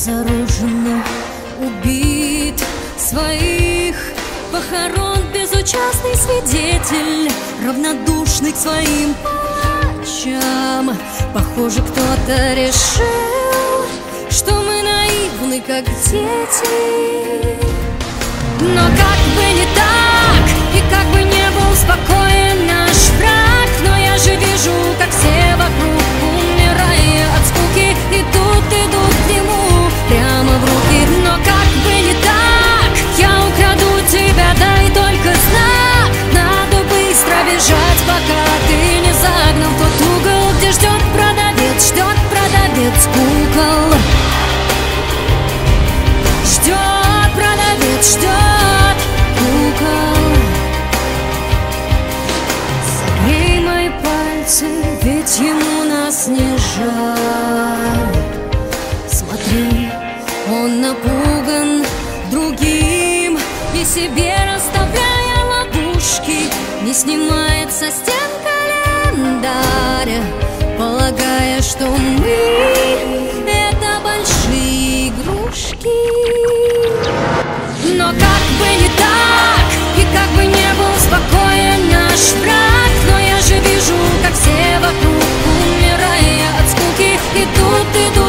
обезоруженно убит. Своих похорон безучастный свидетель, равнодушный к своим плачам. Похоже, кто-то решил, что мы наивны, как дети. Но как бы не так, и как бы не был спокоен наш враг, но я же вижу, как все вокруг, умирая от скуки, идут к нему прямо в руки. Но как бы не так, я украду тебя, дай только знак. Надо быстро бежать, пока ты не загнал тот угол, где ждет продавец кукол. Ждет продавец, ждет кукол. Согрей мои пальцы, ведь ему нас не жаль. Смотри, он напуган другим, и себе расставляя ловушки, не снимает со стен календарь, полагая, что мы — это большие игрушки. Но как бы не так, и как бы не был спокоен наш враг, но я же вижу, как все вокруг, умирая от скуки, идут